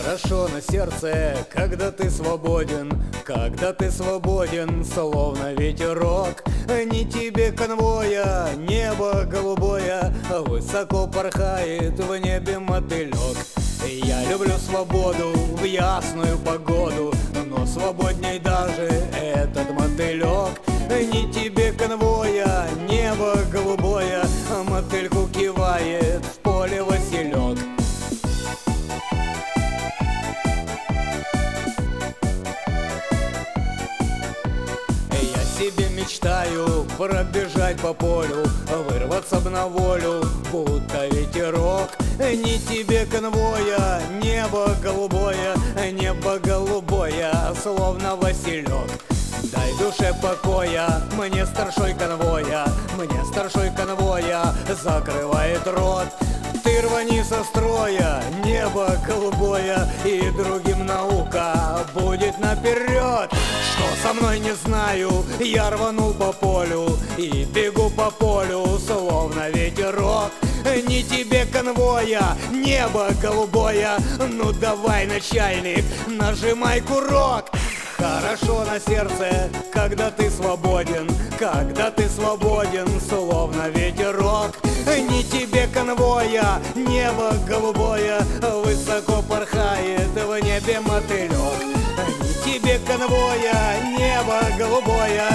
Хорошо на сердце, когда ты свободен, словно ветерок. Ни тебе конвоя, небо голубое, высоко порхает в небе мотылек. Я люблю свободу в ясную погоду, но свободней даже этот мотылек. Ни тебе конвоя, небо голубое, мотыльку кивает в поле василек. Себе мечтаю пробежать по полю, вырваться б на волю, будто ветерок. Ни тебе конвоя, небо голубое, словно василек. Дай душе покоя, мне старшой конвоя, закрывает рот. Ты рвани со строя, небо голубое, и другим наука будет наперед. Что со мной не знаю, я рванул по полю и бегу по полю, словно ветерок. Ни тебе конвоя, небо голубое, ну давай, начальник, нажимай курок. Хорошо на сердце, когда ты свободен, словно ветерок. Ни тебе конвоя, небо голубое, высоко порхает в небе мотылек. Ни тебе конвоя, небо голубое,